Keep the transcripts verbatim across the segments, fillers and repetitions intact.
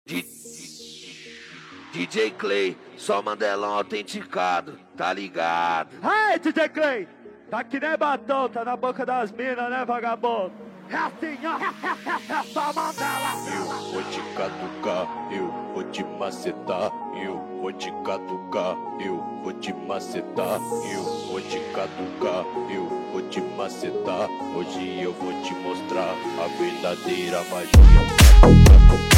D J Clay, só Mandelão autenticado, tá ligado? Hey, D J Clay, tá que nem batom, tá na boca das minas, né, vagabundo? É assim, ó, é só Mandela. Eu vou te catucar, eu vou te macetar, eu vou te catucar, eu vou te macetar, eu vou te catucar, eu vou te macetar. Hoje eu vou te mostrar a verdadeira magia.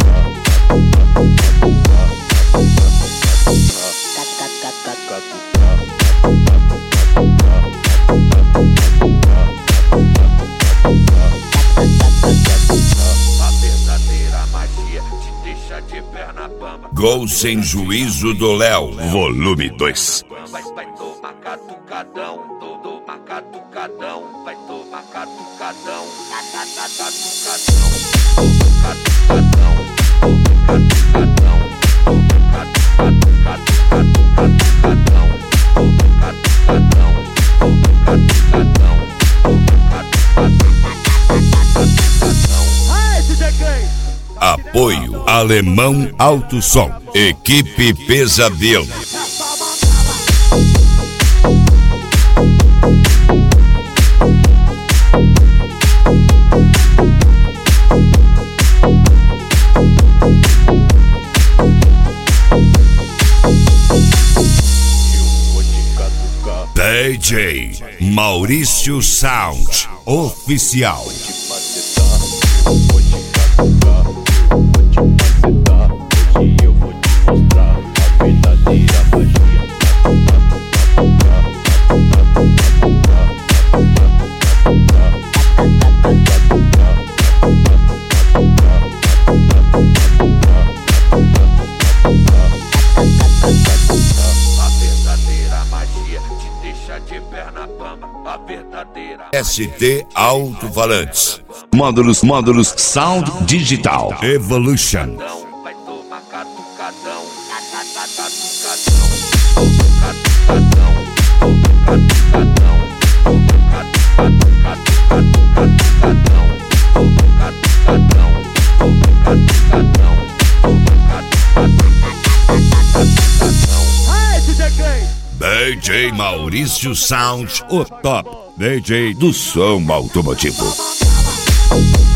Gol Sem Juízo do Léo, volume dois. Vai, vai tomar catucadão, todo catucadão, vai tomar catucadão, catucadão, catucadão, catucadão, Apoio Alemão Alto Som, Equipe Pesadelo. D J Maurício Sound Oficial. S T Alto-Falantes. Módulos, módulos Sound Digital Evolution. vai tomar catucadão, D J Maurício Sound, o top D J do som automotivo.